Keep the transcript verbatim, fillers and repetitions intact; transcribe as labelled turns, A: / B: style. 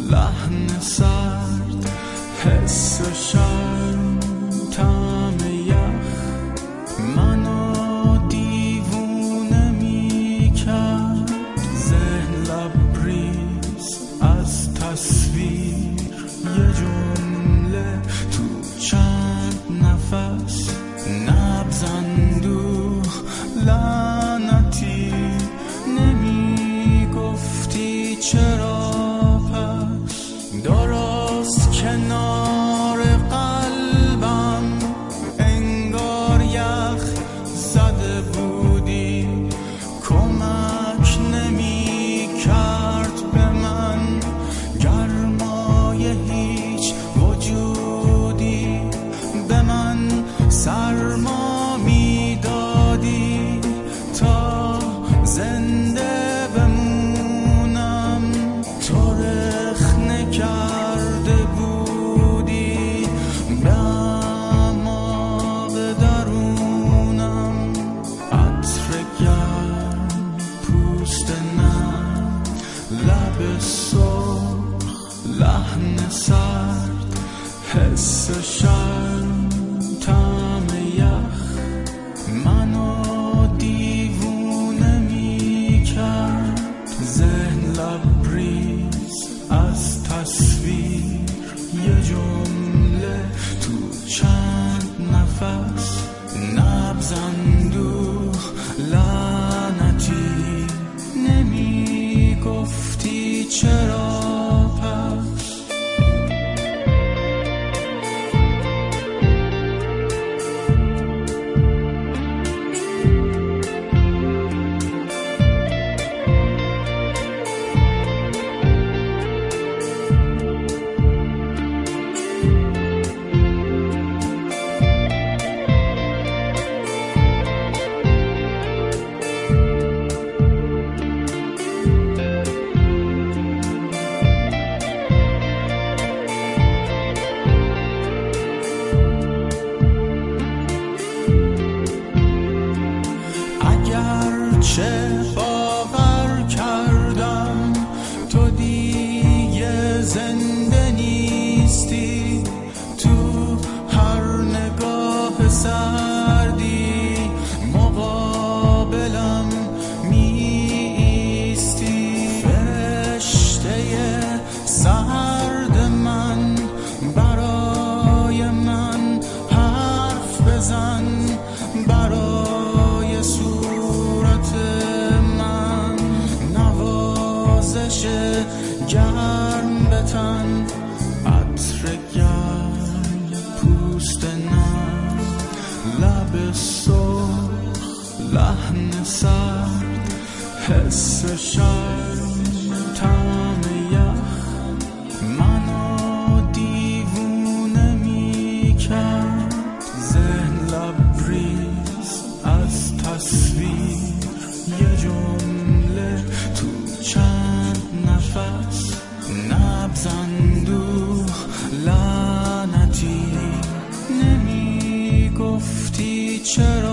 A: لحن سرد، حس شرم، طعم یخ منو دیوونه می کرد. ذهن لبریز از تصویر، یه جمله تو چند نفس، نبض اندوه لعنتی. نمی گفتی چرا پس، درست کنار قلبم انگار یخ زده بودی. کمک نمی کرد به من گرمای هیچ وجودی، به من سرما می دادی تا زنده بمونم. تو رخنه کرده بودی به اعماق درونم. عطر گرم، پوست نرم، لب سرخ، لحن سرد، حس شرم، طعم یخ منو دیوونه می کرد. ذهن لبریز از تصویر، یه جمله تو چند نفس، نبض اندوه لعنتی. نمی گفتی چرا پس. چه باور کردم تو دیگه زنده نیستی. تو هر نگاه سردی مقابلم می ایستی. فرشته سرد من، برای من حرف بزن، برای صورت من نوازش گرم بتن. عطر گرم، پوست نرم، لب سرخ، لحن سرد، حس شرم، طعم یخ منو دیوونه می کرد. ذهن لبریز از تصویر، یه جمله تو چند نفس، نبض اندوه لعنتی. نمی گفتی چرا